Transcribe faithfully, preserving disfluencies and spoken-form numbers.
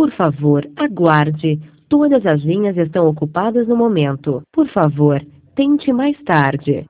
Por favor, aguarde. Todas as linhas estão ocupadas no momento. Por favor, tente mais tarde.